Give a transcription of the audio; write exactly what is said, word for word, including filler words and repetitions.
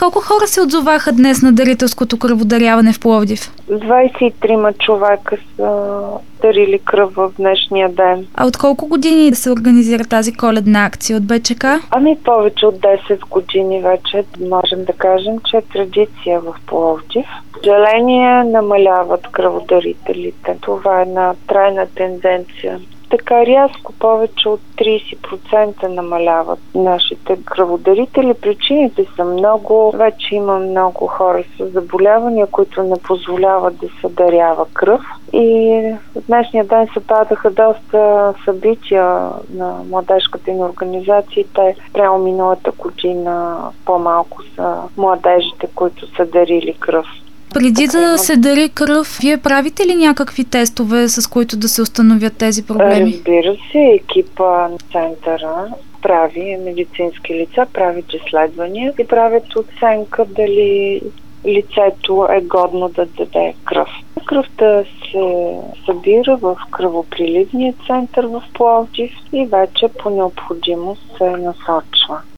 Колко хора се отзоваха днес на дарителското кръводаряване в Пловдив? двадесет и трима човека са дарили кръв в днешния ден. А от колко години да се организира тази коледна акция от БЧК? Ами повече от десет години вече можем да кажем, че е традиция в Пловдив. Съжаление, намаляват кръводарителите. Това е една трайна тенденция. Така рязко повече от тридесет процента намаляват нашите кръводарители. Причините са много. Вече има много хора с заболявания, които не позволяват да се дарява кръв. И в днешния ден се падаха доста събития на младежката ни организация. Те прямо миналата година по-малко са младежите, които са дарили кръв. Преди да се дари кръв, вие правите ли някакви тестове, с които да се установят тези проблеми? Разбира се, екипа на центъра прави, медицински лица правят изследвания и правят оценка дали лицето е годно да даде кръв. Кръвта се събира в кръвопреливния център в Пловдив и вече по необходимост се насочва.